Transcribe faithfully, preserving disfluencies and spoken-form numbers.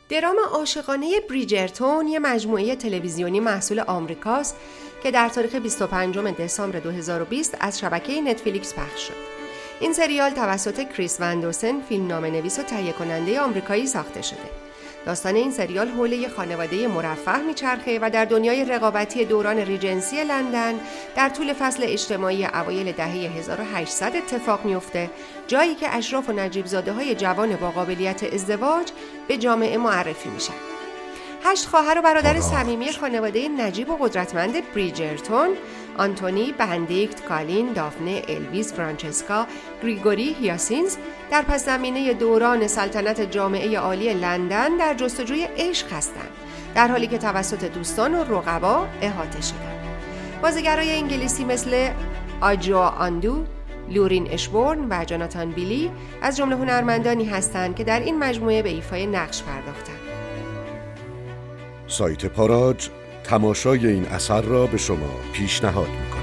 درام عاشقانه بریجرتون یه مجموعه تلویزیونی محصول آمریکاست که در تاریخ بیست و پنجم دسامبر دو هزار و بیست از شبکه نتفلیکس پخش شد. این سریال توسط کریس وندوسن، فیلمنامه‌نویس و تهیه کننده آمریکایی ساخته شده. داستان این سریال حول یک خانواده مرفه میچرخه و در دنیای رقابتی دوران ریجنسی لندن در طول فصل اجتماعی اوایل دهه هزار و هشتصد اتفاق میفته، جایی که اشراف و نجیب زاده های جوان با قابلیت ازدواج به جامعه معرفی میشن. هشت خواهر و برادر صمیمی خانواده نجیب و قدرتمند بریجرتون، آنتونی، بندیکت، کالین، دافنه، الویس، فرانچسکا، گریگوری، هیاسینز در پس زمینه دوران سلطنت جامعه عالی لندن در جستجوی عشق هستند، در حالی که توسط دوستان و رقبا احاطه شدند. بازیگرای انگلیسی مثل آجو آندو، لورین اشبورن و جاناتان بیلی از جمله هنرمندانی هستند که در این مجموعه به ایفای نقش پرداختند. سایت پاراج تماشای این اثر را به شما پیشنهاد می‌کند.